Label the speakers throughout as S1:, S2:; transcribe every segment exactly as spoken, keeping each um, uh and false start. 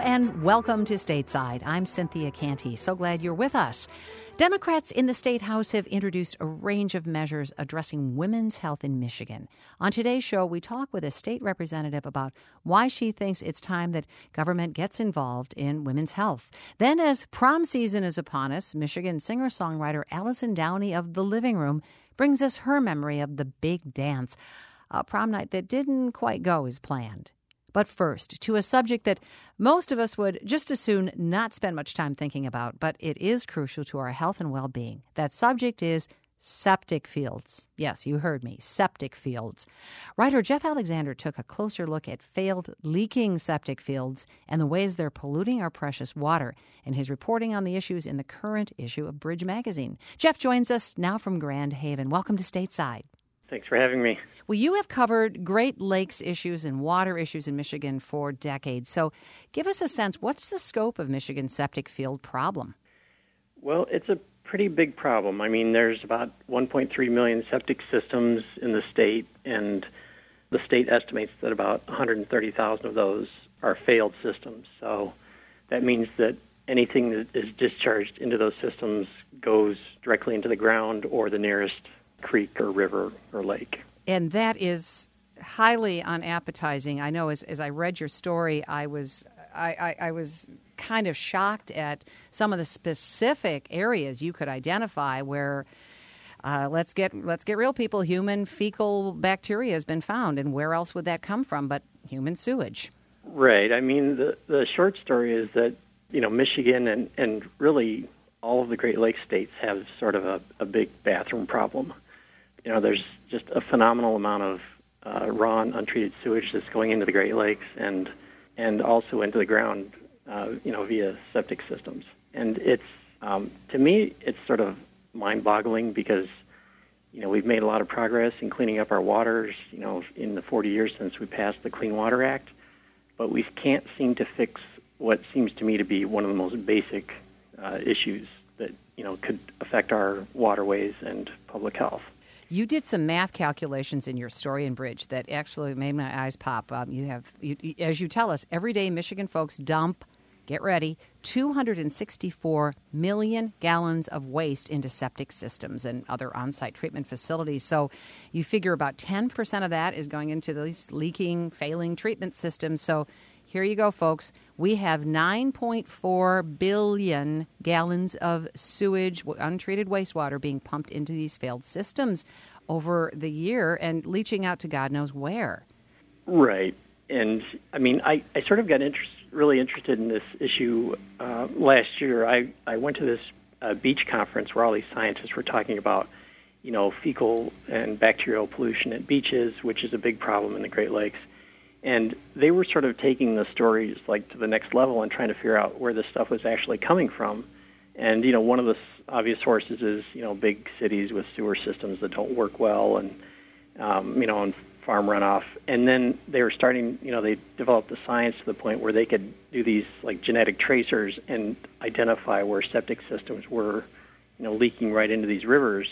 S1: and welcome to Stateside. I'm Cynthia Canty. So glad you're with us. Democrats in the State House have introduced a range of measures addressing women's health in Michigan. On today's show, we talk with a state representative about why she thinks it's time that government gets involved in women's health. Then, as prom season is upon us, Michigan singer-songwriter Allison Downey of The Living Room brings us her memory of the big dance, a prom night that didn't quite go as planned. But first, to a subject that most of us would just as soon not spend much time thinking about, but it is crucial to our health and well-being. That subject is septic fields. Yes, you heard me, septic fields. Writer Jeff Alexander took a closer look at failed leaking septic fields and the ways they're polluting our precious water in his reporting on the issues in the current issue of Bridge Magazine. Jeff joins us now from Grand Haven. Welcome to Stateside.
S2: Thanks for having me.
S1: Well, you have covered Great Lakes issues and water issues in Michigan for decades. So give us a sense, what's the scope of Michigan's septic field problem?
S2: Well, it's a pretty big problem. I mean, there's about one point three million septic systems in the state, and the state estimates that about one hundred thirty thousand of those are failed systems. So that means that anything that is discharged into those systems goes directly into the ground or the nearest creek or river or lake.
S1: And that is highly unappetizing. I know as, as I read your story, I was I, I, I was kind of shocked at some of the specific areas you could identify where uh, let's get let's get real, people. Human fecal bacteria has been found, and where else would that come from but human sewage?
S2: Right. I mean, the the short story is that you know Michigan and and really all of the Great Lakes states have sort of a, a big bathroom problem. You know, there's just a phenomenal amount of uh, raw and untreated sewage that's going into the Great Lakes and and also into the ground, uh, you know, via septic systems. And it's, um, to me, it's sort of mind-boggling because, you know, we've made a lot of progress in cleaning up our waters, you know, in the forty years since we passed the Clean Water Act, but we can't seem to fix what seems to me to be one of the most basic uh, issues that, you know, could affect our waterways and public health.
S1: You did some math calculations in your story in Bridge that actually made my eyes pop. Um, you have, you, as you tell us, every day Michigan folks dump, get ready, two hundred sixty-four million gallons of waste into septic systems and other on-site treatment facilities. So you figure about ten percent of that is going into these leaking, failing treatment systems. So here you go, folks. We have nine point four billion gallons of sewage, untreated wastewater being pumped into these failed systems over the year and leaching out to God knows where.
S2: Right. And, I mean, I, I sort of got interest, really interested in this issue uh, last year. I, I went to this uh, beach conference where all these scientists were talking about, you know, fecal and bacterial pollution at beaches, which is a big problem in the Great Lakes. And they were sort of taking the stories like to the next level and trying to figure out where this stuff was actually coming from. And, you know, one of the obvious sources is, you know, big cities with sewer systems that don't work well and, um, you know, and farm runoff. And then they were starting, you know, they developed the science to the point where they could do these like genetic tracers and identify where septic systems were, you know, leaking right into these rivers.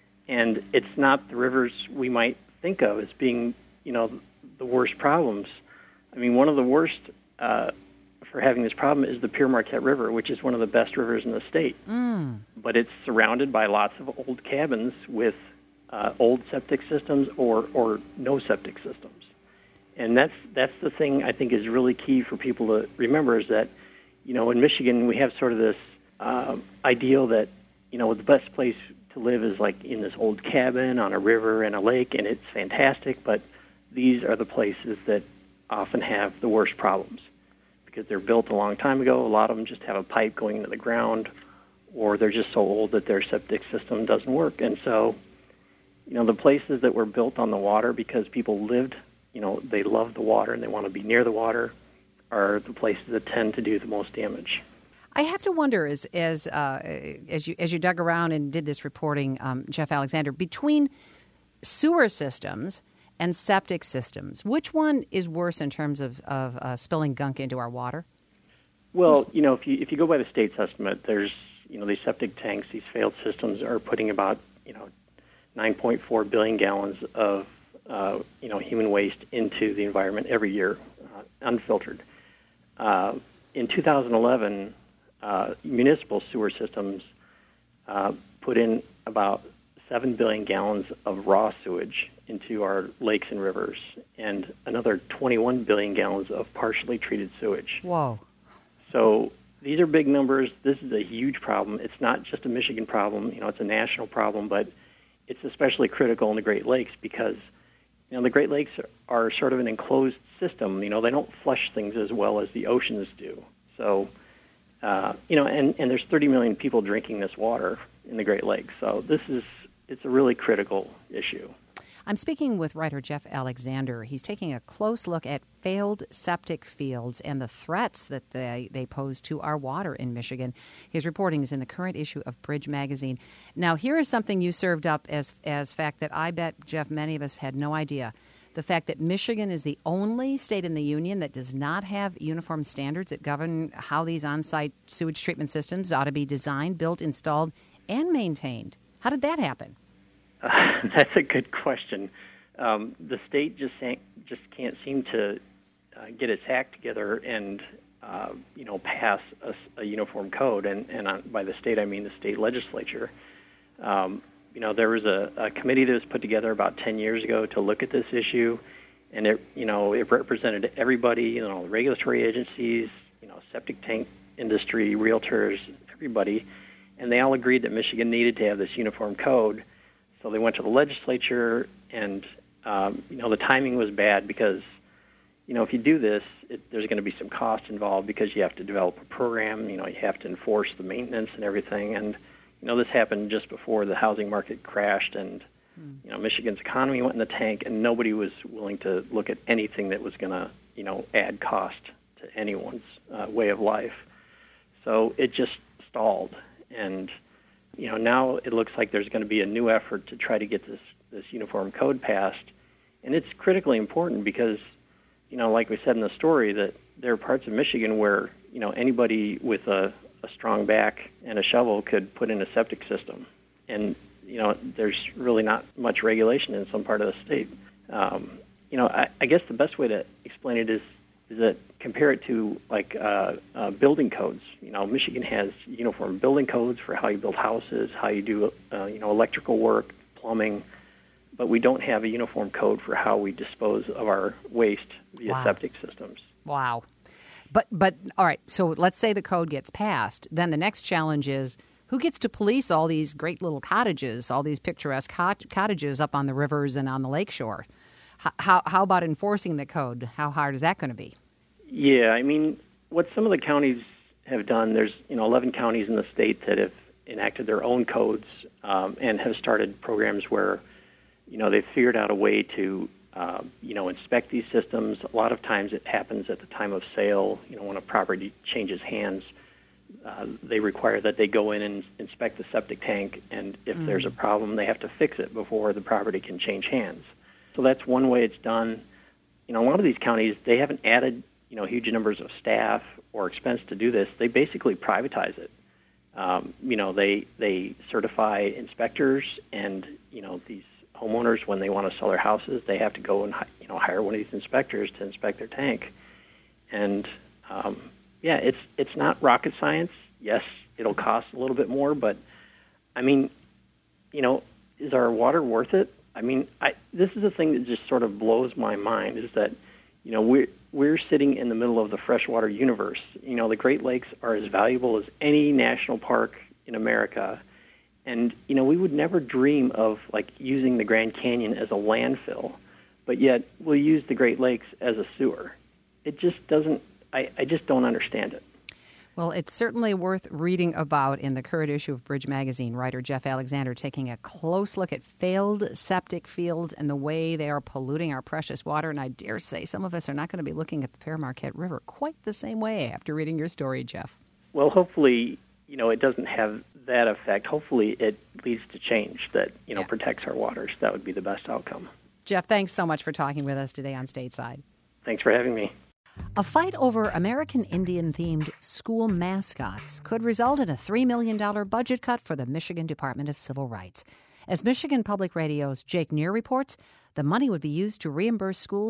S2: And it's not the rivers we might think of as being, you know, the worst problems. I mean, one of the worst uh, for having this problem is the Pere Marquette River, which is one of the best rivers in the state.
S1: Mm.
S2: But it's surrounded by lots of old cabins with uh, old septic systems or, or no septic systems. And that's that's the thing I think is really key for people to remember is that, you know, in Michigan we have sort of this uh, ideal that, you know, the best place to live is like in this old cabin on a river and a lake, and it's fantastic, but these are the places that often have the worst problems because they're built a long time ago. A lot of them just have a pipe going into the ground, or they're just so old that their septic system doesn't work. And so, you know, the places that were built on the water because people lived, you know, they love the water and they want to be near the water are the places that tend to do the most damage.
S1: I have to wonder, as as uh, as you as you dug around and did this reporting, um, Jeff Alexander, between sewer systems and septic systems, which one is worse in terms of, of uh, spilling gunk into our water?
S2: Well, you know, if you if you go by the state's estimate, there's, you know, these septic tanks, these failed systems are putting about, you know, nine point four billion gallons of, uh, you know, human waste into the environment every year, uh, unfiltered. Uh, in two thousand eleven, uh, municipal sewer systems uh, put in about seven billion gallons of raw sewage into our lakes and rivers, and another twenty-one billion gallons of partially treated sewage.
S1: Whoa.
S2: So these are big numbers. This is a huge problem. It's not just a Michigan problem. You know, it's a national problem, but it's especially critical in the Great Lakes because, you know, the Great Lakes are, are sort of an enclosed system. You know, they don't flush things as well as the oceans do. So, uh, you know, and, and there's thirty million people drinking this water in the Great Lakes. So this is, it's a really critical issue.
S1: I'm speaking with writer Jeff Alexander. He's taking a close look at failed septic fields and the threats that they, they pose to our water in Michigan. His reporting is in the current issue of Bridge Magazine. Now, here is something you served up as as fact that I bet, Jeff, many of us had no idea. The fact that Michigan is the only state in the union that does not have uniform standards that govern how these on-site sewage treatment systems ought to be designed, built, installed, and maintained. How did that happen?
S2: Uh, that's a good question. Um, the state just just can't seem to uh, get its act together and uh, you know pass a, a uniform code. And, and on, by the state, I mean the state legislature. Um, you know, there was a, a committee that was put together about ten years ago to look at this issue, and it you know it represented everybody, you know, regulatory agencies, you know, septic tank industry, realtors, everybody, and they all agreed that Michigan needed to have this uniform code. So they went to the legislature, and, um, you know, the timing was bad because, you know, if you do this, it, there's going to be some cost involved because you have to develop a program, you know, you have to enforce the maintenance and everything. And, you know, this happened just before the housing market crashed and, mm. you know, Michigan's economy went in the tank, and nobody was willing to look at anything that was going to, you know, add cost to anyone's uh, way of life. So it just stalled. And you know, now it looks like there's going to be a new effort to try to get this, this uniform code passed. And it's critically important because, you know, like we said in the story, that there are parts of Michigan where, you know, anybody with a, a strong back and a shovel could put in a septic system. And, you know, there's really not much regulation in some part of the state. Um, you know, I, I guess the best way to explain it is is that compare it to like uh, uh, building codes. You know, Michigan has uniform building codes for how you build houses, how you do uh, you know electrical work, plumbing, but we don't have a uniform code for how we dispose of our waste via
S1: wow.
S2: septic systems.
S1: Wow. But but all right. So let's say the code gets passed. Then the next challenge is who gets to police all these great little cottages, all these picturesque cot- cottages up on the rivers and on the lakeshore? How how about enforcing the code? How hard is that going to be?
S2: Yeah, I mean, what some of the counties have done, there's you know eleven counties in the state that have enacted their own codes um, and have started programs where you know they've figured out a way to uh, you know inspect these systems. A lot of times it happens at the time of sale. You know, when a property changes hands, uh, they require that they go in and inspect the septic tank, and if mm. there's a problem, they have to fix it before the property can change hands. So that's one way it's done. You know, a lot of these counties, they haven't added, you know, huge numbers of staff or expense to do this. They basically privatize it. Um, you know, they they certify inspectors, and, you know, these homeowners, when they want to sell their houses, they have to go and, you know, hire one of these inspectors to inspect their tank. And, um, yeah, it's it's not rocket science. Yes, it'll cost a little bit more, but, I mean, you know, is our water worth it? I mean, I, this is the thing that just sort of blows my mind is that, you know, we're, we're sitting in the middle of the freshwater universe. You know, the Great Lakes are as valuable as any national park in America. And, you know, we would never dream of, like, using the Grand Canyon as a landfill, but yet we'll use the Great Lakes as a sewer. It just doesn't, I, I just don't understand it.
S1: Well, it's certainly worth reading about in the current issue of Bridge Magazine. Writer Jeff Alexander taking a close look at failed septic fields and the way they are polluting our precious water. And I dare say some of us are not going to be looking at the Pere Marquette River quite the same way after reading your story, Jeff.
S2: Well, hopefully, you know, it doesn't have that effect. Hopefully it leads to change that, you know, yeah. protects our waters. That would be the best outcome.
S1: Jeff, thanks so much for talking with us today on Stateside.
S2: Thanks for having me.
S1: A fight over American Indian-themed school mascots could result in a three million dollars budget cut for the Michigan Department of Civil Rights. As Michigan Public Radio's Jake Neer reports, the money would be used to reimburse schools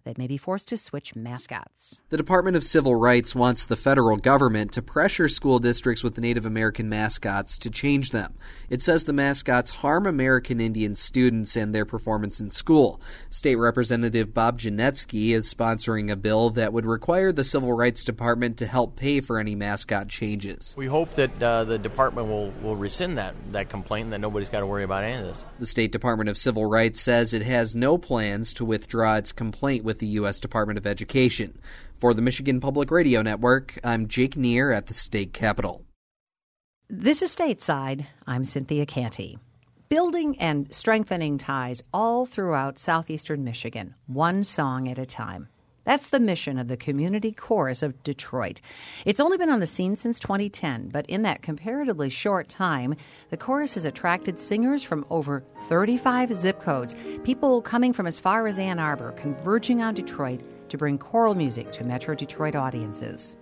S1: they may be forced to switch mascots.
S3: The Department of Civil Rights wants the federal government to pressure school districts with Native American mascots to change them. It says the mascots harm American Indian students and their performance in school. State Representative Bob Janetsky is sponsoring a bill that would require the Civil Rights Department to help pay for any mascot changes.
S4: We hope that uh, the department will, will rescind that, that complaint and that nobody's got to worry about any of this.
S3: The State Department of Civil Rights says it has no plans to withdraw its complaint with the U S Department of Education. For the Michigan Public Radio Network, I'm Jake Neer at the state capitol.
S1: This is Stateside. I'm Cynthia Canty. Building and strengthening ties all throughout southeastern Michigan, one song at a time. That's the mission of the Community Chorus of Detroit. It's only been on the scene since twenty ten, but in that comparatively short time, the chorus has attracted singers from over thirty-five zip codes, people coming from as far as Ann Arbor, converging on Detroit to bring choral music to Metro Detroit audiences.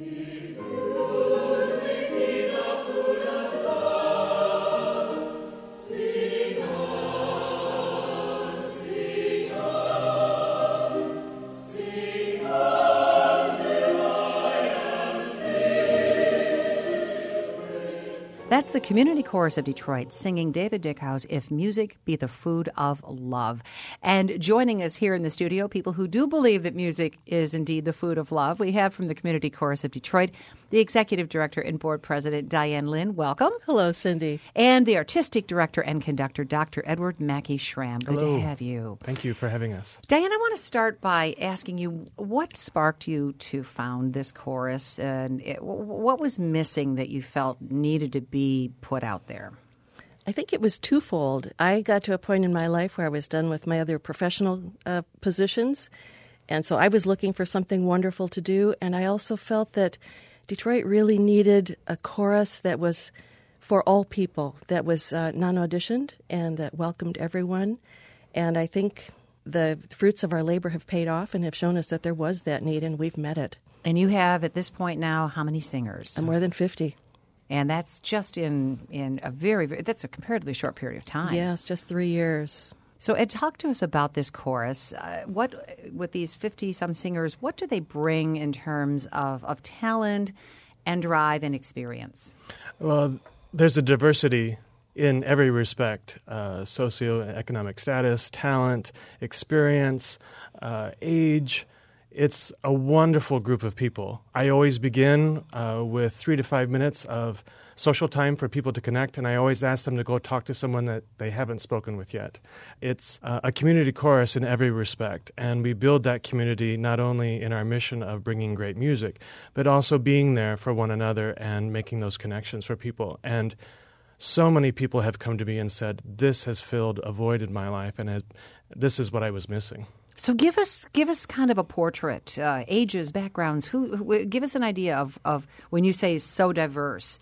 S1: That's the Community Chorus of Detroit singing David Dickau's If Music Be the Food of Love. And joining us here in the studio, people who do believe that music is indeed the food of love, we have from the Community Chorus of Detroit, the Executive Director and Board President, Diane Lynn. Welcome.
S5: Hello, Cindy.
S1: And the Artistic Director and Conductor, Doctor Edward Mackey Schramm. Good
S6: Hello.
S1: to have you.
S6: Thank you for having us.
S1: Diane, I want to start by asking you, what sparked you to found this chorus, and it, what was missing that you felt needed to be put out there?
S5: I think it was twofold. I got to a point in my life where I was done with my other professional uh, positions, and so I was looking for something wonderful to do, and I also felt that Detroit really needed a chorus that was for all people, that was uh, non-auditioned and that welcomed everyone. And I think the fruits of our labor have paid off and have shown us that there was that need, and we've met it.
S1: And you have, at this point now, how many singers?
S5: Uh, more than fifty.
S1: And that's just in, in a very, very, that's a comparatively short period of time.
S5: Yes, just three years.
S1: So, Ed, talk to us about this chorus. Uh, what, with these fifty-some singers, what do they bring in terms of, of talent and drive and experience?
S6: Well, there's a diversity in every respect, uh, socioeconomic status, talent, experience, uh, age. It's a wonderful group of people. I always begin uh, with three to five minutes of social time for people to connect, and I always ask them to go talk to someone that they haven't spoken with yet. It's uh, a community chorus in every respect, and we build that community not only in our mission of bringing great music, but also being there for one another and making those connections for people. And so many people have come to me and said, this has filled a void in my life, and has, this is what I was missing.
S1: So give us give us kind of a portrait, uh, ages, backgrounds. Who, who give us an idea of, of when you say so diverse.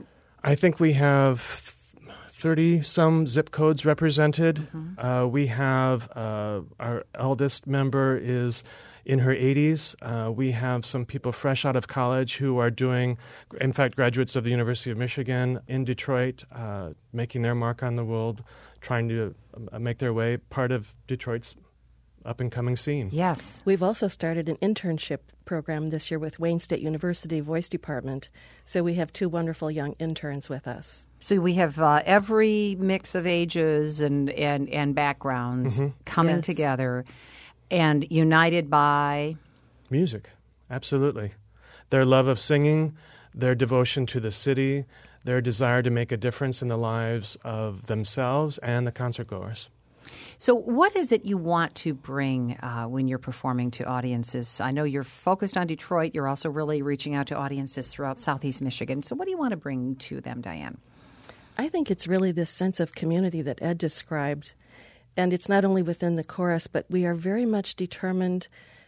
S6: I think we have thirty-some zip codes represented. Mm-hmm. Uh, we have uh, our eldest member is in her eighties. Uh, we have some people fresh out of college who are doing, in fact, graduates of the University of Michigan in Detroit, uh, making their mark on the world, trying to uh, make their way part of Detroit's up-and-coming scene.
S1: Yes.
S5: We've also started an internship program this year with Wayne State University Voice Department, so we have two wonderful young interns with us.
S1: So we have uh, every mix of ages and, and, and backgrounds
S6: mm-hmm.
S1: coming
S5: yes.
S1: together and united by...
S6: music, absolutely. Their love of singing, their devotion to the city, their desire to make a difference in the lives of themselves and the concertgoers.
S1: So what is it you want to bring uh, when you're performing to audiences? I know you're focused on Detroit. You're also really reaching out to audiences throughout Southeast Michigan. So what do you want to bring to them, Diane?
S5: I think it's really this sense of community that Ed described. And it's not only within the chorus, but we are very much determined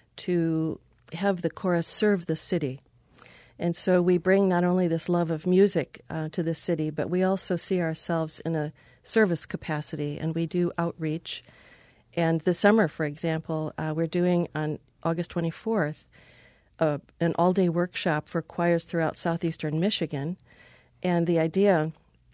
S5: to have the chorus serve the city. And so we bring not only this love of music uh, to the city, but we also see ourselves in a service capacity, and we do outreach. And this summer, for example, uh, we're doing on August twenty-fourth uh, an all-day workshop for choirs throughout southeastern Michigan. And the idea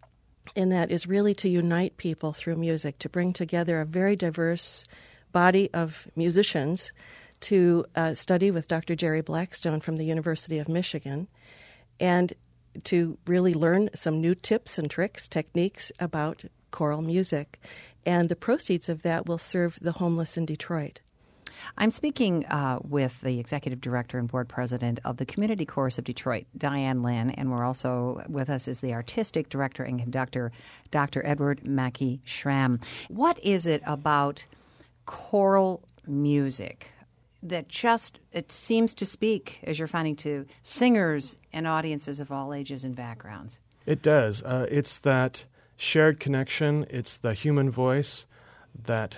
S5: in that is really to unite people through music, to bring together a very diverse body of musicians to uh, study with Doctor Jerry Blackstone from the University of Michigan and to really learn some new tips and tricks, techniques about choral music. And the proceeds of that will serve the homeless in Detroit.
S1: I'm speaking uh, with the executive director and board president of the Community Chorus of Detroit, Diane Lynn, and we're also with us is the artistic director and conductor, Doctor Edward Mackey Schramm. What is it about choral music that just it seems to speak, as you're finding, to singers and audiences of all ages and backgrounds?
S6: It does. Uh, it's that shared connection. It's the human voice, that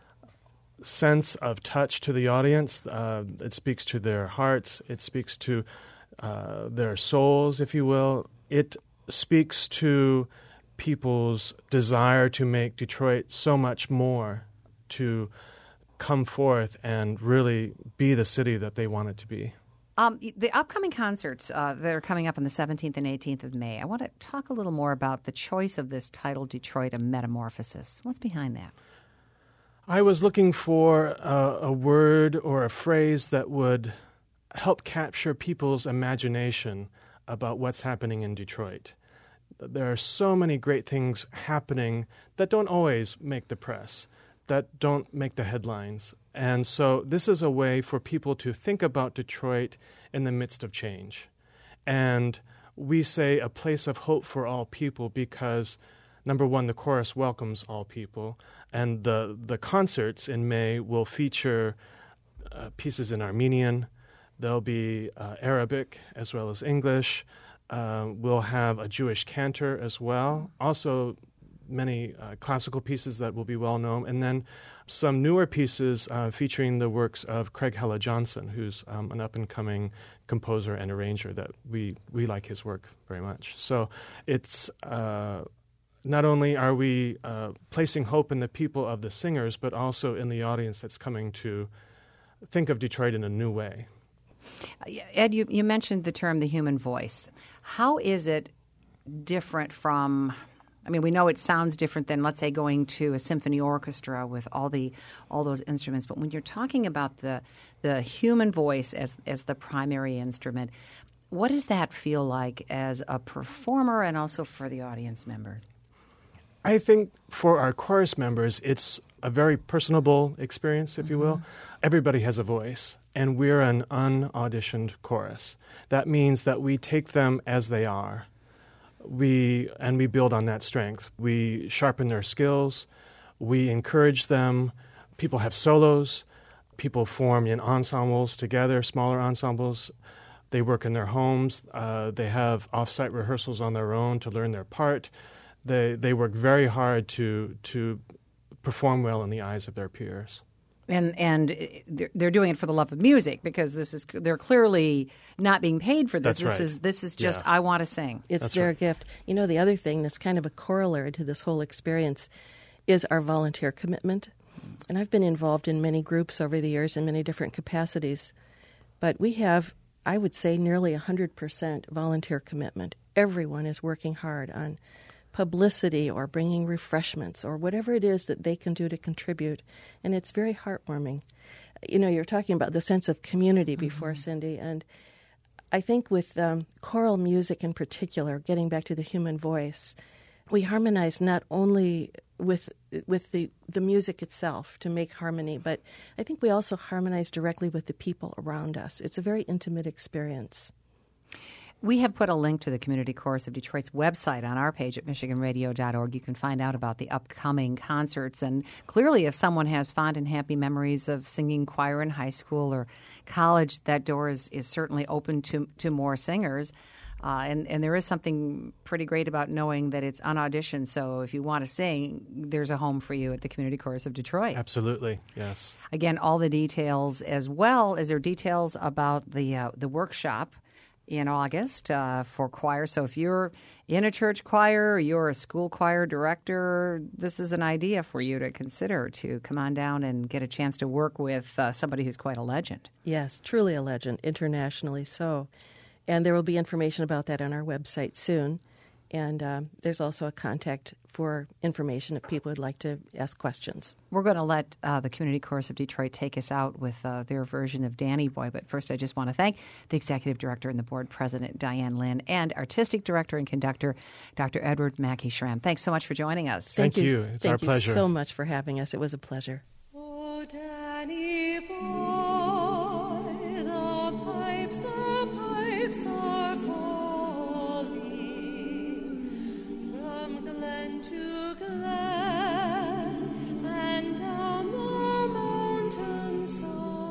S6: sense of touch to the audience. Uh, it speaks to their hearts. It speaks to uh, their souls, if you will. It speaks to people's desire to make Detroit so much more, to come forth and really be the city that they want it to be.
S1: Um, the upcoming concerts uh, that are coming up on the seventeenth and eighteenth of May, I want to talk a little more about the choice of this title, Detroit, A Metamorphosis. What's behind that?
S6: I was looking for a, a word or a phrase that would help capture people's imagination about what's happening in Detroit. There are so many great things happening that don't always make the press, that don't make the headlines. And so this is a way for people to think about Detroit in the midst of change. And we say a place of hope for all people because, number one, the chorus welcomes all people. And the, the concerts in May will feature uh, pieces in Armenian. There'll be uh, Arabic as well as English. Uh, we'll have a Jewish cantor as well. Also, many uh, classical pieces that will be well known, and then some newer pieces uh, featuring the works of Craig Hella Johnson, who's um, an up-and-coming composer and arranger that we, we like his work very much. So it's uh, not only are we uh, placing hope in the people of the singers, but also in the audience that's coming to think of Detroit in a new way.
S1: Ed, you, you mentioned the term the human voice. How is it different from... I mean, we know it sounds different than, let's say, going to a symphony orchestra with all the all those instruments. But when you're talking about the the human voice as as the primary instrument, what does that feel like as a performer and also for the audience members?
S6: I think for our chorus members, it's a very personable experience, if mm-hmm. you will. Everybody has a voice, and we're an unauditioned chorus. That means that we take them as they are. We and we build on that strength. We sharpen their skills. We encourage them. People have solos. People form in ensembles together, smaller ensembles. They work in their homes. Uh, they have off-site rehearsals on their own to learn their part. They they work very hard to to perform well in the eyes of their peers.
S1: And and they're doing it for the love of music because this is they're clearly not being paid for this.
S6: That's
S1: this
S6: right.
S1: is this is just
S6: yeah.
S1: I want to sing.
S5: It's
S6: that's
S5: their
S6: right.
S5: gift. You know, the other thing that's kind of a corollary to this whole experience is our volunteer commitment. And I've been involved in many groups over the years in many different capacities. But we have, I would say, nearly one hundred percent volunteer commitment. Everyone is working hard on publicity or bringing refreshments or whatever it is that they can do to contribute. And it's very heartwarming. You know, you're talking about the sense of community before, mm-hmm. Cindy, and I think with um, choral music in particular, getting back to the human voice, we harmonize not only with with the, the music itself to make harmony, but I think we also harmonize directly with the people around us. It's a very intimate experience.
S1: We have put a link to the Community Chorus of Detroit's website on our page at michigan radio dot org. You can find out about the upcoming concerts. And clearly, if someone has fond and happy memories of singing choir in high school or college, that door is, is certainly open to, to more singers. Uh, and, and there is something pretty great about knowing that it's unauditioned. So if you want to sing, there's a home for you at the Community Chorus of Detroit.
S6: Absolutely, yes.
S1: Again, all the details, as well as there are details about the uh, the workshop in August uh, for choir. So if you're in a church choir or you're a school choir director, this is an idea for you to consider, to come on down and get a chance to work with uh, somebody who's quite a legend.
S5: Yes, truly a legend, internationally so. And there will be information about that on our website soon. And uh, there's also a contact for information if people would like to ask questions.
S1: We're going to let uh, the Community Chorus of Detroit take us out with uh, their version of Danny Boy. But first, I just want to thank the Executive Director and the Board President, Diane Lynn, and Artistic Director and Conductor, Doctor Edward Mackey Schramm. Thanks so much for joining us.
S6: Thank,
S5: Thank
S6: you.
S5: you.
S6: It's
S5: Thank
S6: our
S5: you
S6: pleasure.
S5: so much for having us. It was a pleasure.
S7: Oh, Danny Boy, the pipes, the pipes are calling from glen to glen and down the mountainside.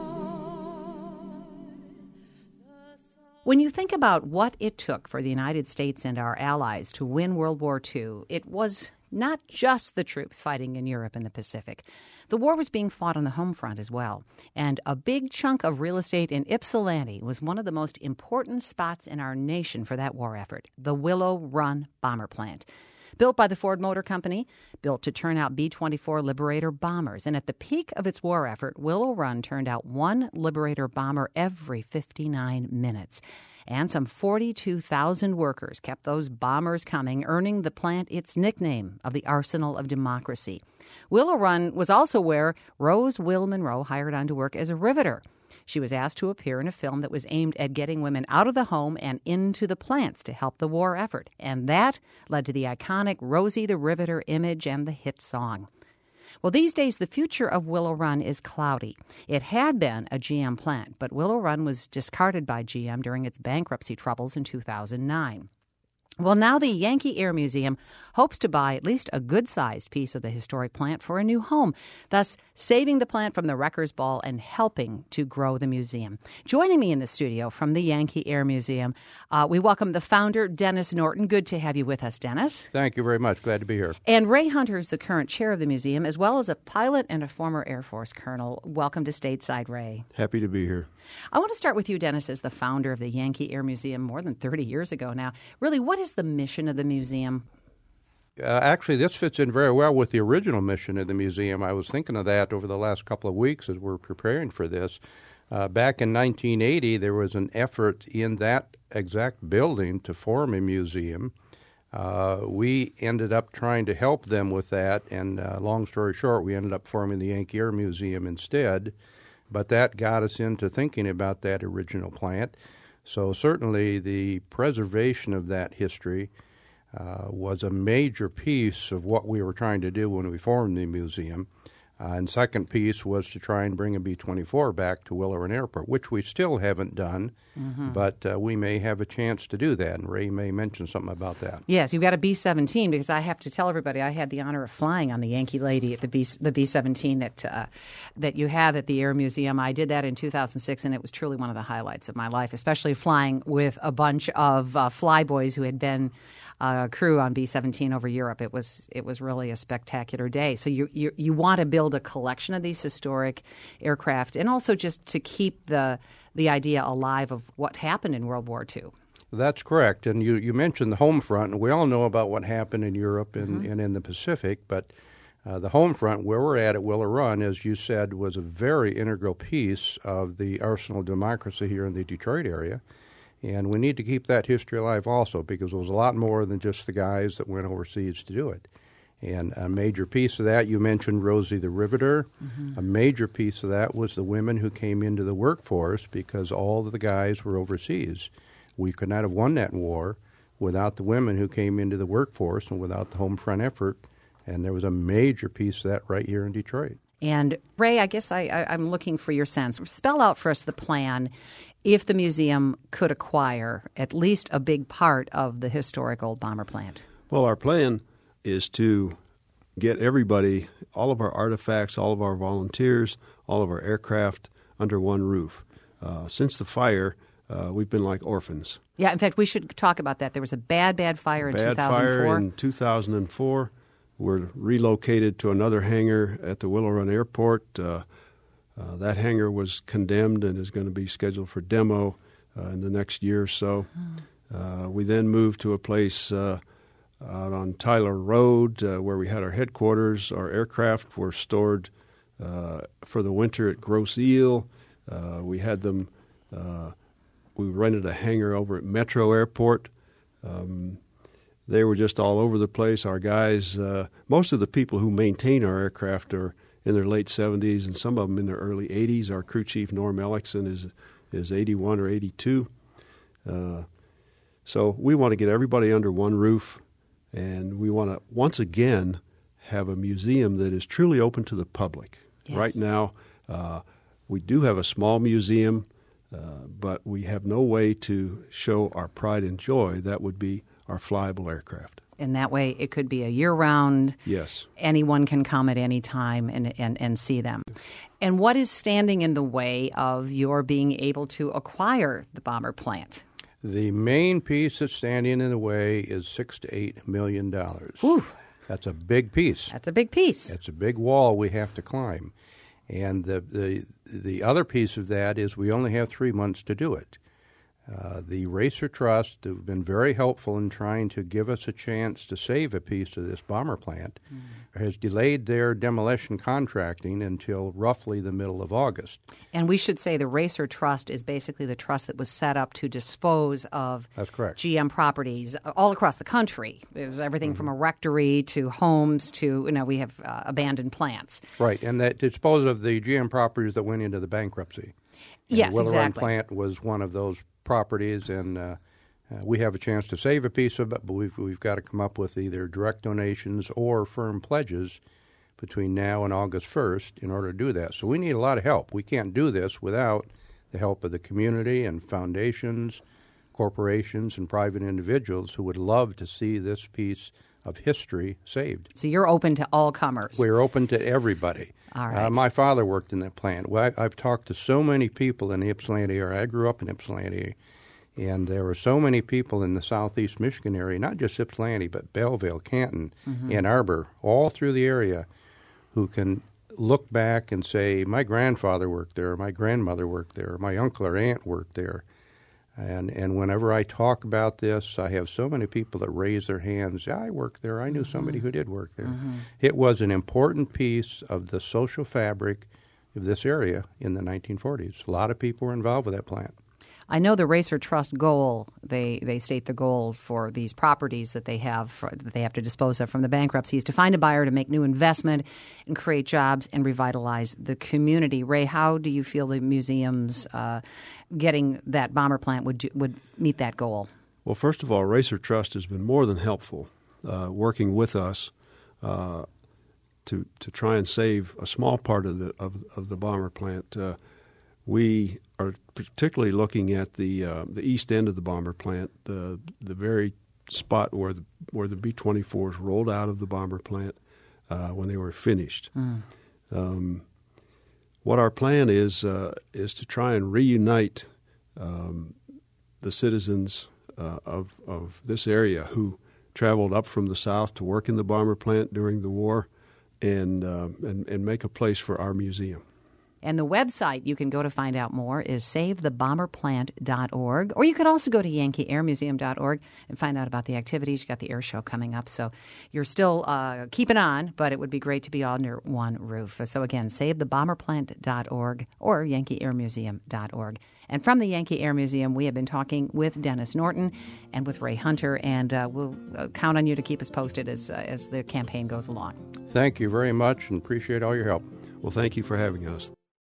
S1: When you think about what it took for the United States and our allies to win World War Two, it was not just the troops fighting in Europe and the Pacific. The war was being fought on the home front as well, and a big chunk of real estate in Ypsilanti was one of the most important spots in our nation for that war effort, the Willow Run Bomber Plant. Built by the Ford Motor Company, built to turn out B twenty-four Liberator bombers, and at the peak of its war effort, Willow Run turned out one Liberator bomber every fifty-nine minutes. And some forty-two thousand workers kept those bombers coming, earning the plant its nickname of the Arsenal of Democracy. Willow Run was also where Rose Will Monroe hired on to work as a riveter. She was asked to appear in a film that was aimed at getting women out of the home and into the plants to help the war effort. And that led to the iconic Rosie the Riveter image and the hit song. Well, these days, the future of Willow Run is cloudy. It had been a G M plant, but Willow Run was discarded by G M during its bankruptcy troubles in two thousand nine. Well, now the Yankee Air Museum hopes to buy at least a good-sized piece of the historic plant for a new home, thus saving the plant from the wrecker's ball and helping to grow the museum. Joining me in the studio from the Yankee Air Museum, uh, we welcome the founder, Dennis Norton. Good to have you with us, Dennis.
S8: Thank you very much. Glad to be here.
S1: And Ray Hunter is the current chair of the museum, as well as a pilot and a former Air Force colonel. Welcome to stateside, Ray.
S8: Happy to be here.
S1: I want to start with you, Dennis, as the founder of the Yankee Air Museum more than thirty years ago now. Really, what is the mission of the museum?
S8: Uh, actually, this fits in very well with the original mission of the museum. I was thinking of that over the last couple of weeks as we're preparing for this. Uh, back in nineteen eighty, there was an effort in that exact building to form a museum. Uh, we ended up trying to help them with that, and uh, long story short, we ended up forming the Yankee Air Museum instead. But that got us into thinking about that original plant. So certainly the preservation of that history uh, was a major piece of what we were trying to do when we formed the museum. Uh, and second piece was to try and bring a B twenty-four back to Willow Run Airport, which we still haven't done, mm-hmm. but uh, we may have a chance to do that, and Ray may mention something about that.
S1: Yes, you've got a B seventeen, because I have to tell everybody I had the honor of flying on the Yankee Lady at the B the B seventeen that uh, that you have at the Air Museum. I did that in two thousand six, and it was truly one of the highlights of my life, especially flying with a bunch of uh, flyboys who had been Uh, crew on B seventeen over Europe. It was it was really a spectacular day. So you you, you want to build a collection of these historic aircraft, and also just to keep the the idea alive of what happened in World War Two.
S8: That's correct. And you, you mentioned the home front, and we all know about what happened in Europe and, mm-hmm. and in the Pacific, but uh, the home front, where we're at at Willow Run, as you said, was a very integral piece of the Arsenal of Democracy here in the Detroit area. And we need to keep that history alive also, because it was a lot more than just the guys that went overseas to do it. And a major piece of that, you mentioned Rosie the Riveter. Mm-hmm. A major piece of that was the women who came into the workforce, because all of the guys were overseas. We could not have won that war without the women who came into the workforce and without the home front effort. And there was a major piece of that right here in Detroit.
S1: And Ray, I guess I, I, I'm looking for your sense. Spell out for us the plan if the museum could acquire at least a big part of the historical bomber plant.
S9: Well, our plan is to get everybody, all of our artifacts, all of our volunteers, all of our aircraft under one roof. Uh, since the fire, uh, we've been like orphans.
S1: Yeah, in fact, we should talk about that. There was a bad, bad fire in
S9: bad
S1: two thousand four.
S9: Bad fire in two thousand four. We're relocated to another hangar at the Willow Run Airport. Uh, uh, that hangar was condemned and is going to be scheduled for demo uh, in the next year or so. Oh. Uh, we then moved to a place uh, out on Tyler Road uh, where we had our headquarters. Our aircraft were stored uh, for the winter at Grosse Ile. Uh, we had them, uh, we rented a hangar over at Metro Airport. Um, they were just all over the place. Our guys, uh, most of the people who maintain our aircraft are in their late seventies, and some of them in their early eighties. Our crew chief, Norm Ellickson, is is eighty-one or eighty-two. Uh, so we want to get everybody under one roof, and we want to, once again, have a museum that is truly open to the public.
S1: Yes.
S9: Right now, uh, we do have a small museum, uh, but we have no way to show our pride and joy. That would be our flyable aircraft.
S1: And that way it could be a year-round.
S9: Yes.
S1: Anyone can come at any time and, and, and see them. And what is standing in the way of your being able to acquire the bomber plant?
S8: The main piece that's standing in the way is six to eight million dollars.
S1: Ooh.
S8: That's a big piece.
S1: That's a big piece.
S8: That's a big wall we have to climb. And the the the other piece of that is we only have three months to do it. Uh, the Racer Trust have been very helpful in trying to give us a chance to save a piece of this bomber plant, mm. has delayed their demolition contracting until roughly the middle of August.
S1: And we should say the Racer Trust is basically the trust that was set up to dispose of
S8: That's correct.
S1: G M properties all across the country. It was everything mm-hmm. from a rectory to homes to, you know, we have uh, abandoned plants.
S8: Right, and that dispose of the G M properties that went into the bankruptcy. And
S1: yes,
S8: the Willow
S1: exactly.
S8: Run plant was one of those properties, and uh, uh, we have a chance to save a piece of it, but we've, we've got to come up with either direct donations or firm pledges between now and August first in order to do that. So we need a lot of help. We can't do this without the help of the community and foundations, corporations, and private individuals who would love to see this piece of history saved.
S1: So you're open to all comers.
S8: We're open to everybody.
S1: All right.
S8: Uh, my father worked in that plant. Well, I, I've talked to so many people in the Ypsilanti area. I grew up in Ypsilanti, and there were so many people in the southeast Michigan area, not just Ypsilanti, but Belleville, Canton, mm-hmm. Ann Arbor, all through the area, who can look back and say, my grandfather worked there, my grandmother worked there, my uncle or aunt worked there. And and whenever I talk about this, I have so many people that raise their hands. Yeah, I worked there. I knew mm-hmm. somebody who did work there. Mm-hmm. It was an important piece of the social fabric of this area in the nineteen forties. A lot of people were involved with that plant.
S1: I know the Racer Trust goal, they, they state the goal for these properties that they have for, that they have to dispose of from the bankruptcy is to find a buyer to make new investment and create jobs and revitalize the community. Ray, how do you feel the museum's uh, getting that bomber plant would do, would meet that goal?
S9: Well, first of all, Racer Trust has been more than helpful uh, working with us uh, to to try and save a small part of the of, of the bomber plant. Uh, we are particularly looking at the uh, the east end of the bomber plant, the the very spot where the where the B twenty-fours rolled out of the bomber plant uh, when they were finished. Mm. Um, what our plan is uh, is to try and reunite um, the citizens uh, of of this area who traveled up from the south to work in the bomber plant during the war, and uh, and, and make a place for our museum.
S1: And the website you can go to find out more is save the bomber plant dot org. Or you could also go to yankee air museum dot org and find out about the activities. You've got the air show coming up. So you're still uh, keeping on, but it would be great to be under one roof. So again, save the bomber plant dot org or yankee air museum dot org. And from the Yankee Air Museum, we have been talking with Dennis Norton and with Ray Hunter, and uh, we'll uh, count on you to keep us posted as, uh, as the campaign goes along.
S8: Thank you very much and appreciate all your help.
S9: Well, thank you for having us.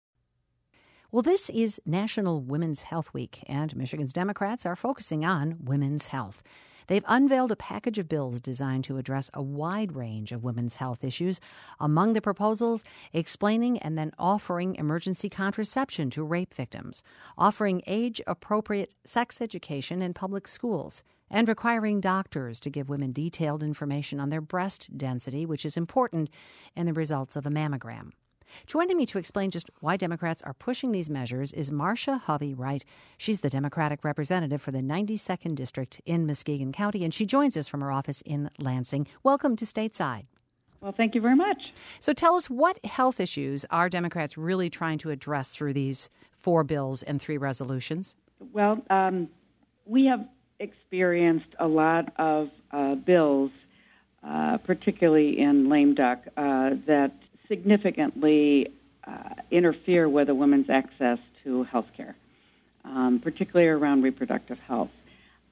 S1: Well, this is National Women's Health Week, and Michigan's Democrats are focusing on women's health. They've unveiled a package of bills designed to address a wide range of women's health issues. Among the proposals, explaining and then offering emergency contraception to rape victims, offering age-appropriate sex education in public schools, and requiring doctors to give women detailed information on their breast density, which is important in the results of a mammogram. Joining me to explain just why Democrats are pushing these measures is Marcia Hovey-Wright. She's the Democratic representative for the ninety-second District in Muskegon County, and she joins us from her office in Lansing. Welcome to Stateside.
S10: Well, thank you very much.
S1: So tell us, what health issues are Democrats really trying to address through these four bills and three resolutions?
S10: Well, um, we have experienced a lot of uh, bills, uh, particularly in lame duck, uh, that significantly uh, interfere with a woman's access to health care, um, particularly around reproductive health.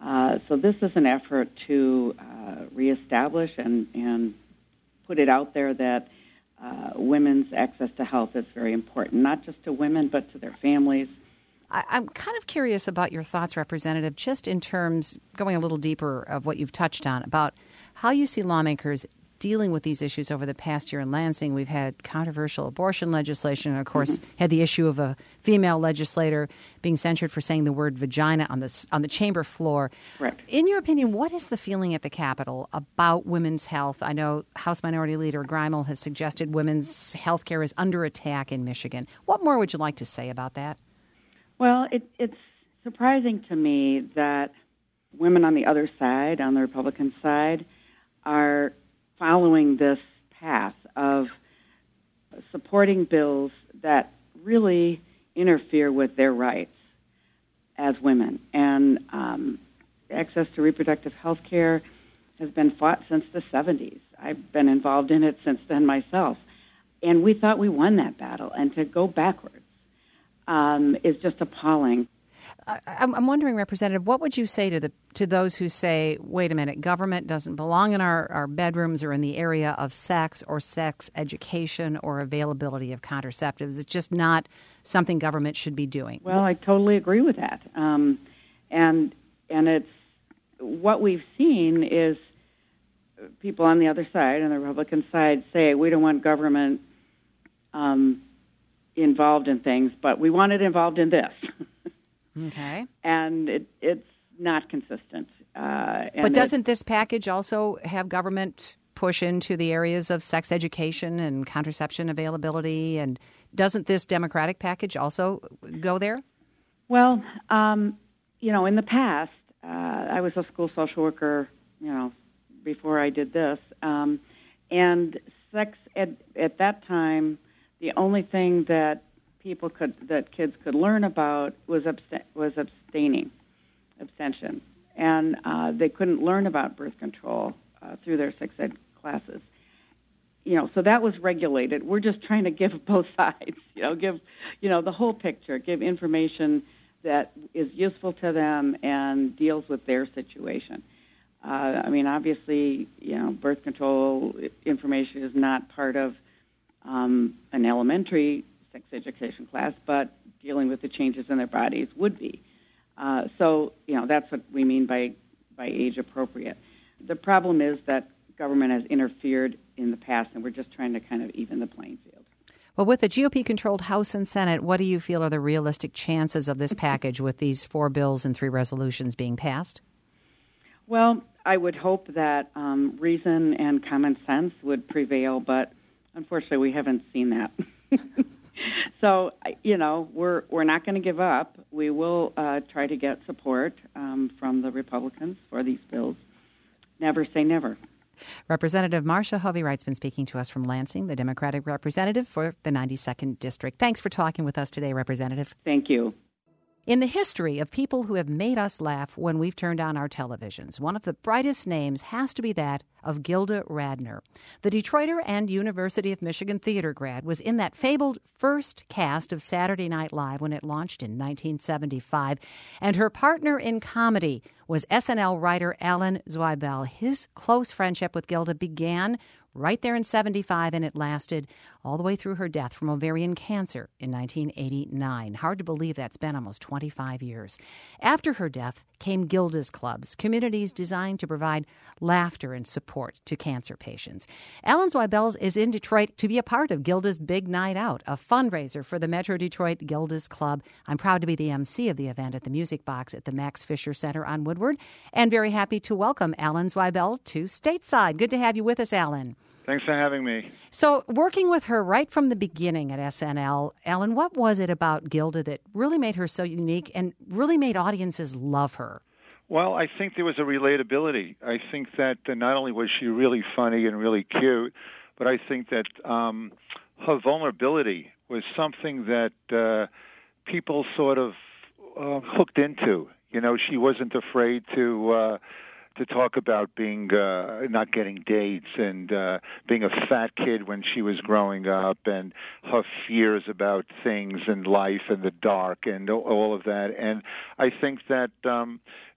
S10: Uh, so this is an effort to uh, reestablish and, and put it out there that uh, women's access to health is very important, not just to women, but to their families.
S1: I, I'm kind of curious about your thoughts, Representative, just in terms, going a little deeper of what you've touched on, about how you see lawmakers dealing with these issues over the past year in Lansing. We've had controversial abortion legislation and, of course, mm-hmm. had the issue of a female legislator being censured for saying the word vagina on the, on the chamber floor.
S10: Right.
S1: In your opinion, what is the feeling at the Capitol about women's health? I know House Minority Leader Greimel has suggested women's health care is under attack in Michigan. What more would you like to say about that?
S10: Well, it, it's surprising to me that women on the other side, on the Republican side, are following this path of supporting bills that really interfere with their rights as women. And um, access to reproductive health care has been fought since the seventies. I've been involved in it since then myself. And we thought we won that battle. And to go backwards um, is just appalling.
S1: I, I'm wondering, Representative, what would you say to the to those who say, wait a minute, government doesn't belong in our, our bedrooms or in the area of sex or sex education or availability of contraceptives? It's just not something government should be doing.
S10: Well, I totally agree with that. Um, and and it's what we've seen is people on the other side, on the Republican side, say we don't want government um, involved in things, but we want it involved in this.
S1: Okay.
S10: And it, it's not consistent. Uh, and
S1: but doesn't this package also have government push into the areas of sex education and contraception availability? And doesn't this Democratic package also go there?
S10: Well, um, you know, in the past, uh, I was a school social worker, you know, before I did this. Um, and sex ed, at that time, the only thing that people could that kids could learn about was abst- was abstaining, abstention, and uh, they couldn't learn about birth control uh, through their sex ed classes. You know, so that was regulated. We're just trying to give both sides. You know, give you know the whole picture, give information that is useful to them and deals with their situation. Uh, I mean, obviously, you know, birth control information is not part of um, an elementary sex education class, but dealing with the changes in their bodies would be. Uh, so, you know, that's what we mean by by age appropriate. The problem is that government has interfered in the past, and we're just trying to kind of even the playing field.
S1: Well, with the G O P-controlled House and Senate, what do you feel are the realistic chances of this package with these four bills and three resolutions being passed?
S10: Well, I would hope that um, reason and common sense would prevail, but unfortunately we haven't seen that. So, you know, we're we're not going to give up. We will uh, try to get support um, from the Republicans for these bills. Never say never.
S1: Representative Marcia Hovey-Wright's been speaking to us from Lansing, the Democratic representative for the ninety-second District. Thanks for talking with us today, Representative.
S10: Thank you.
S1: In the history of people who have made us laugh when we've turned on our televisions, one of the brightest names has to be that of Gilda Radner. The Detroiter and University of Michigan theater grad was in that fabled first cast of Saturday Night Live when it launched in nineteen seventy-five, and her partner in comedy was S N L writer Alan Zweibel. His close friendship with Gilda began right there in seventy-five, and it lasted all the way through her death from ovarian cancer in nineteen eighty-nine. Hard to believe that's been almost twenty-five years. After her death came Gilda's Clubs, communities designed to provide laughter and support to cancer patients. Alan Zweibel is in Detroit to be a part of Gilda's Big Night Out, a fundraiser for the Metro Detroit Gilda's Club. I'm proud to be the M C of the event at the Music Box at the Max Fisher Center on Woodward, and very happy to welcome Alan Zweibel to Stateside. Good to have you with us, Alan.
S11: Thanks for having me.
S1: So, working with her right from the beginning at S N L, Alan, what was it about Gilda that really made her so unique and really made audiences love her?
S11: Well, I think there was a relatability. I think that uh, not only was she really funny and really cute, but I think that um, her vulnerability was something that uh, people sort of uh, hooked into. You know, she wasn't afraid to... Uh, to talk about being uh, not getting dates and uh, being a fat kid when she was growing up and her fears about things and life and the dark and all of that. And I think that um,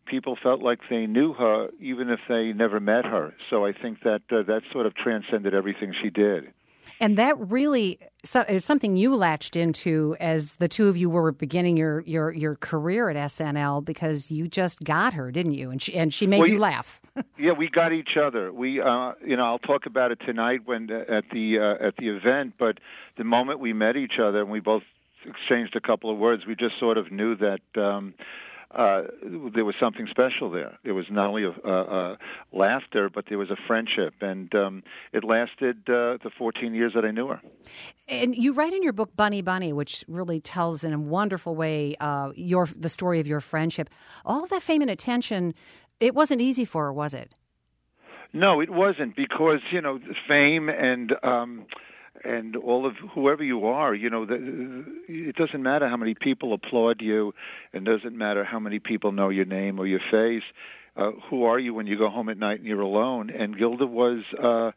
S11: people felt like they knew her even if they never met her. So I think that uh, that sort of transcended everything she did.
S1: And that really so, is something you latched into as the two of you were beginning your, your, your career at S N L, because you just got her, didn't you? And she and she made
S11: well,
S1: you laugh.
S11: Yeah, we got each other. We, uh, you know, I'll talk about it tonight when uh, at the uh, at the event. But the moment we met each other and we both exchanged a couple of words, we just sort of knew that. Um, Uh, there was something special there. There was not only a, a, a laughter, but there was a friendship, and um, it lasted uh, the fourteen years that I knew her.
S1: And you write in your book Bunny Bunny, which really tells in a wonderful way uh, your the story of your friendship. All of that fame and attention, it wasn't easy for her, was it?
S11: No, it wasn't, because, you know, fame and... Um, And all of whoever you are, you know, the, it doesn't matter how many people applaud you, and doesn't matter how many people know your name or your face. Uh, who are you when you go home at night and you're alone? And Gilda was uh,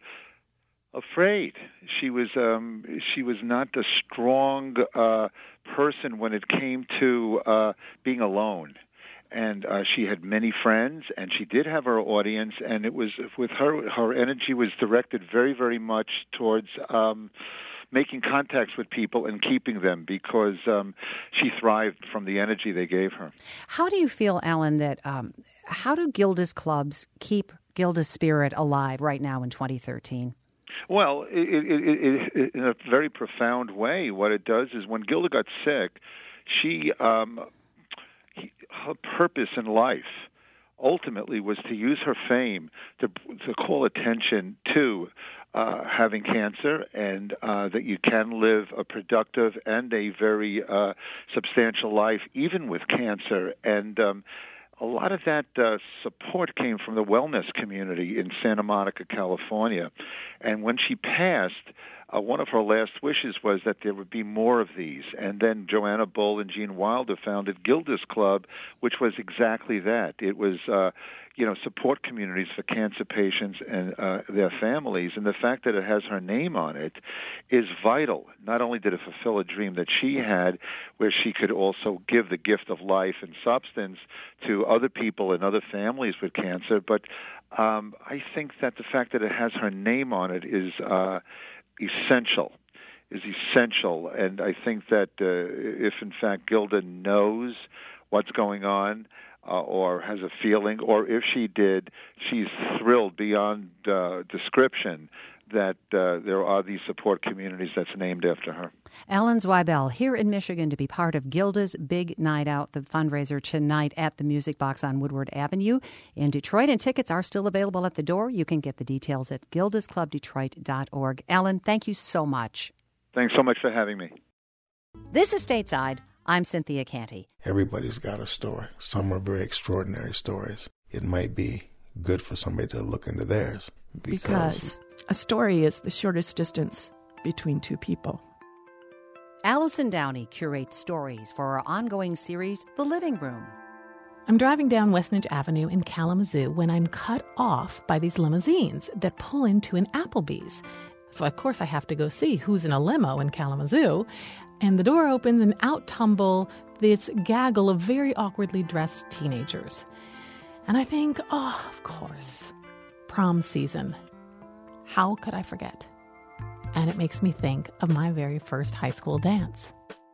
S11: afraid. She was um, she was not a strong uh, person when it came to uh, being alone. And uh, she had many friends, and she did have her audience, and it was with her, her energy was directed very, very much towards um, making contacts with people and keeping them, because um, she thrived from the energy they gave her.
S1: How do you feel, Alan, that um, how do Gilda's clubs keep Gilda's spirit alive right now in twenty thirteen?
S11: Well, it, it, it, it, in a very profound way, what it does is when Gilda got sick, she... Um, her purpose in life ultimately was to use her fame to to call attention to uh, having cancer, and uh, that you can live a productive and a very uh, substantial life even with cancer. And um, a lot of that uh, support came from the wellness community in Santa Monica, California. And when she passed, Uh, one of her last wishes was that there would be more of these. And then Joanna Bull and Gene Wilder founded Gilda's Club, which was exactly that. It was, uh, you know, support communities for cancer patients and uh, their families. And the fact that it has her name on it is vital. Not only did it fulfill a dream that she had, where she could also give the gift of life and substance to other people and other families with cancer, but um, I think that the fact that it has her name on it is... Uh, essential, is essential. And I think that uh, if, in fact, Gilda knows what's going on uh, or has a feeling, or if she did, she's thrilled beyond uh, description that uh, there are these support communities that's named after her.
S1: Alan Zweibel here in Michigan to be part of Gilda's Big Night Out, the fundraiser tonight at the Music Box on Woodward Avenue in Detroit. And tickets are still available at the door. You can get the details at gildas club detroit dot org. Alan, thank you so much.
S11: Thanks so much for having me.
S1: This is Stateside. I'm Cynthia Canty.
S12: Everybody's got a story. Some are very extraordinary stories. It might be good for somebody to look into theirs.
S13: Because, because a story is the shortest distance between two people.
S1: Allison Downey curates stories for our ongoing series, The Living Room.
S14: I'm driving down Westnedge Avenue in Kalamazoo when I'm cut off by these limousines that pull into an Applebee's. So, of course, I have to go see who's in a limo in Kalamazoo. And the door opens and out tumble this gaggle of very awkwardly dressed teenagers. And I think, oh, of course, prom season. How could I forget? And it makes me think of my very first high school dance.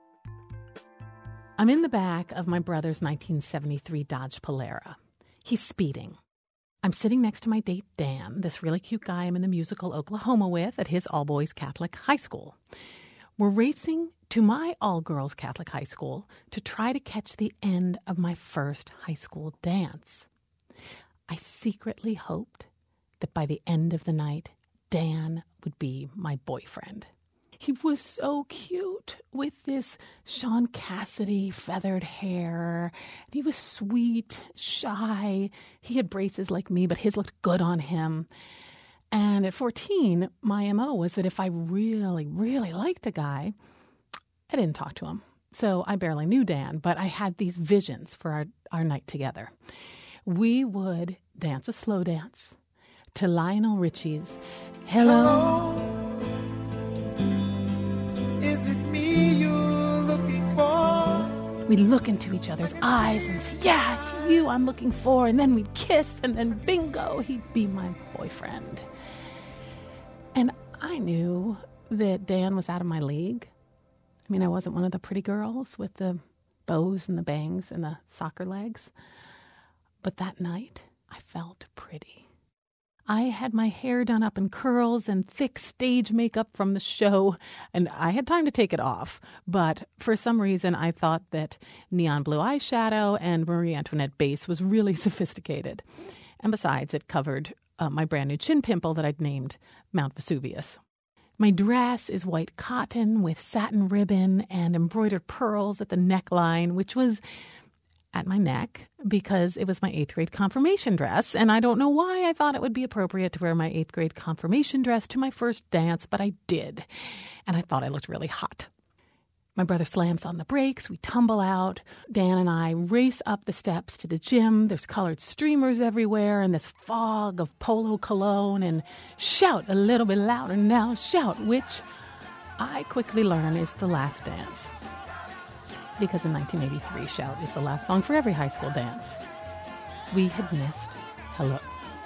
S14: I'm in the back of my brother's nineteen seventy-three Dodge Polara. He's speeding. I'm sitting next to my date, Dan, this really cute guy I'm in the musical Oklahoma with at his all-boys Catholic high school. We're racing to my all-girls Catholic high school to try to catch the end of my first high school dance. I secretly hoped that by the end of the night, Dan would be my boyfriend. He was so cute with this Sean Cassidy feathered hair. He was sweet, shy. He had braces like me, but his looked good on him. And at fourteen, my M O was that if I really, really liked a guy, I didn't talk to him. So I barely knew Dan, but I had these visions for our, our night together. We would dance a slow dance to Lionel Richie's Hello.
S7: Hello. Is it me you're looking for?
S14: We'd look into each other's eyes and say, yeah, it's you I'm looking for. And then we'd kiss, and then bingo, he'd be my boyfriend. And I knew that Dan was out of my league. I mean, I wasn't one of the pretty girls with the bows and the bangs and the soccer legs. But that night, I felt pretty. I had my hair done up in curls and thick stage makeup from the show, and I had time to take it off. But for some reason, I thought that neon blue eyeshadow and Marie Antoinette base was really sophisticated. And besides, it covered uh, my brand new chin pimple that I'd named Mount Vesuvius. My dress is white cotton with satin ribbon and embroidered pearls at the neckline, which was at my neck because it was my eighth grade confirmation dress. And I don't know why I thought it would be appropriate to wear my eighth grade confirmation dress to my first dance, but I did. And I thought I looked really hot. My brother slams on the brakes. We tumble out. Dan and I race up the steps to the gym. There's colored streamers everywhere and this fog of Polo cologne, and shout a little bit louder now, shout, which I quickly learn is the last dance. Because in nineteen eighty-three, Shout is the last song for every high school dance. We had missed Hello.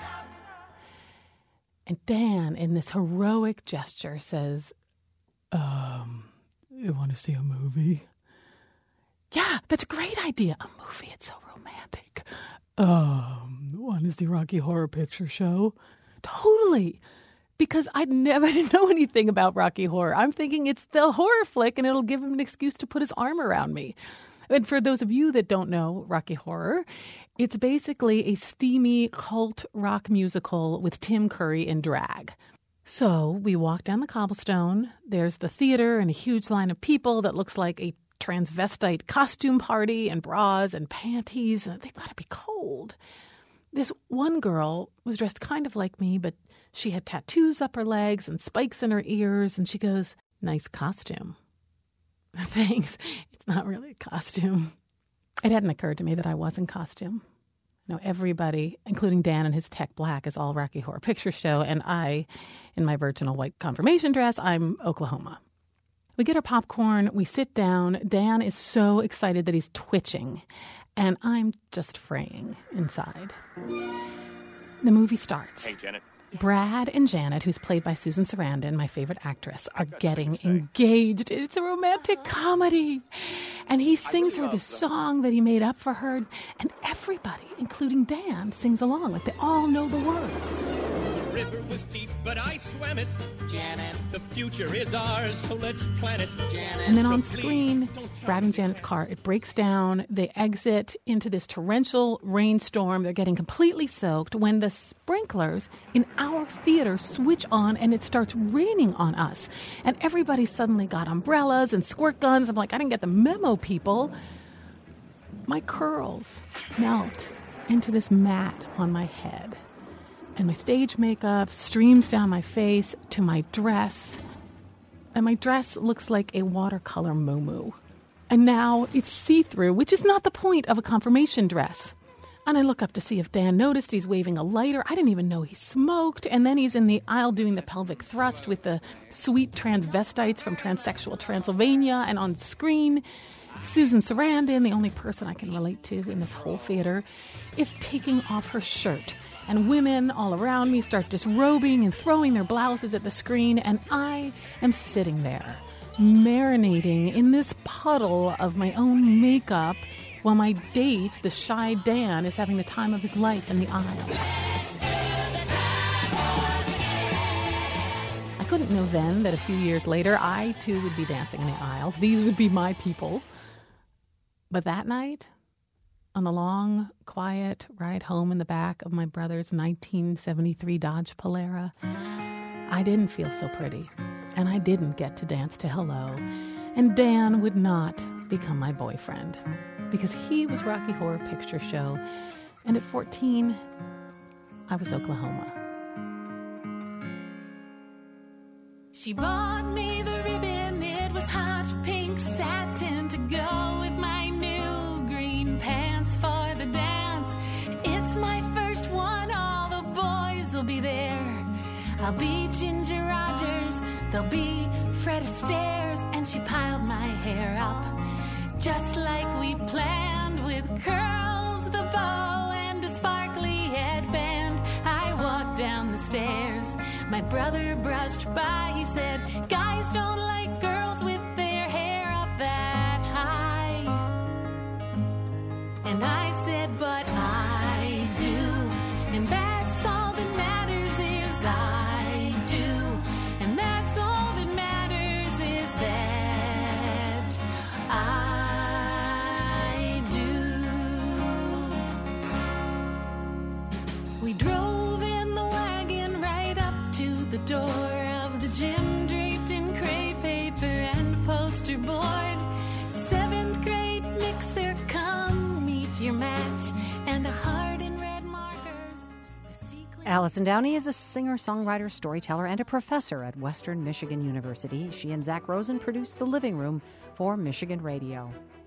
S14: And Dan, in this heroic gesture, says, um, you want to see a movie? Yeah, that's a great idea. A movie, it's so romantic. Um, want to see Rocky Horror Picture Show? Totally. Because I'd never I didn't know anything about Rocky Horror. I'm thinking it's the horror flick, and it'll give him an excuse to put his arm around me. And for those of you that don't know Rocky Horror, it's basically a steamy cult rock musical with Tim Curry in drag. So we walk down the cobblestone. There's the theater and a huge line of people that looks like a transvestite costume party and bras and panties. They've got to be cold. This one girl was dressed kind of like me, but she had tattoos up her legs and spikes in her ears, and she goes, nice costume. Thanks. It's not really a costume. It hadn't occurred to me that I was in costume. You know, everybody, including Dan in his tech black, is all Rocky Horror Picture Show, and I, in my virginal white confirmation dress, I'm Oklahoma. We get our popcorn, we sit down. Dan is so excited that he's twitching, and I'm just fraying inside. The movie starts.
S15: Hey, Janet.
S14: Brad and Janet, who's played by Susan Sarandon, my favorite actress, are getting engaged. It's a romantic comedy. And he sings her this song that he made up for her. And everybody, including Dan, sings along. Like they all know the words.
S15: The river was deep, but I swam it. Janet. The future is ours, so let's plan it. Janet.
S14: And then on screen, Brad and Janet's car, it breaks down. They exit into this torrential rainstorm. They're getting completely soaked when the sprinklers in our theater switch on and it starts raining on us. And everybody suddenly got umbrellas and squirt guns. I'm like, I didn't get the memo, people. My curls melt into this mat on my head. And my stage makeup streams down my face to my dress. And my dress looks like a watercolor muumuu. And now it's see-through, which is not the point of a confirmation dress. And I look up to see if Dan noticed. He's waving a lighter. I didn't even know he smoked. And then he's in the aisle doing the pelvic thrust with the sweet transvestites from Transsexual Transylvania. And on screen, Susan Sarandon, the only person I can relate to in this whole theater, is taking off her shirt. And women all around me start disrobing and throwing their blouses at the screen. And I am sitting there, marinating in this puddle of my own makeup while my date, the shy Dan, is having the time of his life in the aisle. I couldn't know then that a few years later, I too would be dancing in the aisles. These would be my people. But that night, on the long, quiet ride home in the back of my brother's nineteen seventy-three Dodge Polara, I didn't feel so pretty, and I didn't get to dance to Hello, and Dan would not become my boyfriend, because he was Rocky Horror Picture Show, and at fourteen, I was Oklahoma.
S7: She bought me the ribbon, it was hot pink satin to go with my new green pants for the dance. It's my first one, all the boys will be there. I'll be Ginger Rogers, there'll be Fred Astaire, and she piled my hair up just like we stairs. My brother brushed by, he said, guys don't like girls with their hair up that high. And I said, but I do, and that's all that matters is I do, and that's all that matters is that I do. We drove in the wagon right up to the door of the gym, draped in crepe paper and poster board. Seventh grade mixer, come meet your match, and a heart in red markers.
S1: Allison Downey is a singer, songwriter, storyteller, and a professor at Western Michigan University. She and Zach Rosen produced The Living Room for Michigan Radio.